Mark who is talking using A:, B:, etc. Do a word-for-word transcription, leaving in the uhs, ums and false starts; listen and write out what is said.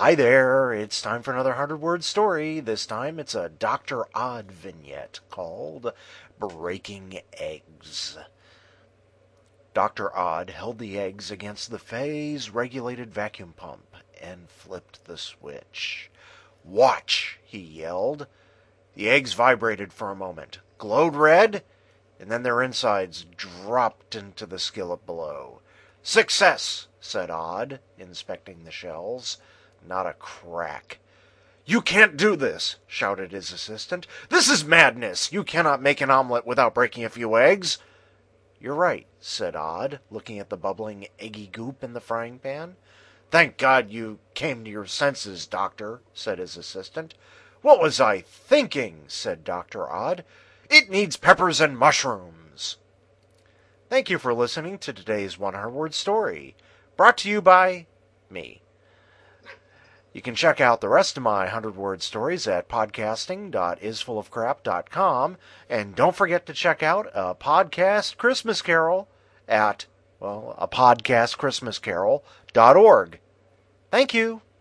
A: Hi there, it's time for another hundred-word story. This time it's a Doctor Odd vignette called Breaking Eggs. Doctor Odd held the eggs against the phase-regulated vacuum pump and flipped the switch. "Watch!" he yelled. The eggs vibrated for a moment, glowed red, and then their insides dropped into the skillet below. "Success!" said Odd, inspecting the shells. Not a crack. "You can't do this!" shouted his assistant. "This is madness! You cannot make an omelet without breaking a few eggs!" "You're right," said Odd, looking at the bubbling eggy goop in the frying pan. "Thank God you came to your senses, Doctor," said his assistant. "What was I thinking?" said Doctor Odd. "It needs peppers and mushrooms." Thank you for listening to today's one-hundred-word story, brought to you by me. You can check out the rest of my hundred-word stories at podcasting dot is full of crap dot com, and don't forget to check out A Podcast Christmas Carol at, well, a podcast christmas carol dot org. Thank you.